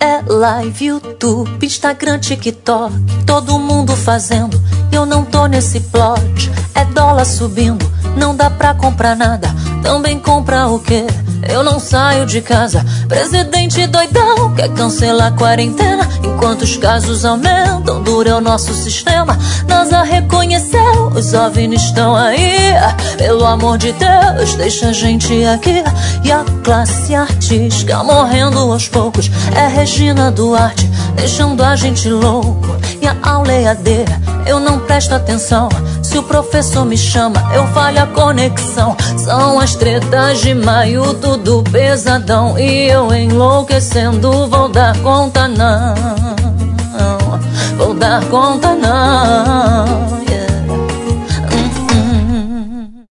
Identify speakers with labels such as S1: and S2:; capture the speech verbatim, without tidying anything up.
S1: É live, YouTube, Instagram, TikTok, todo mundo fazendo e eu não tô nesse plot. É dólar subindo, não dá pra comprar nada. Também compra o quê? Eu não saio de casa. Presidente doidão quer cancelar a quarentena, enquanto os casos aumentam, dura o nosso sistema. NASA reconheceu, os OVNIs estão aí. Pelo amor de Deus, deixa a gente aqui. E a classe artística morrendo aos poucos. É Regina Duarte, deixando a gente louco. E a aula é A D, eu não presto atenção. Se o professor me chama, eu falho a conexão. São as tretas de maio, tudo pesadão. E eu enlouquecendo, vou dar conta não. Vou dar conta não.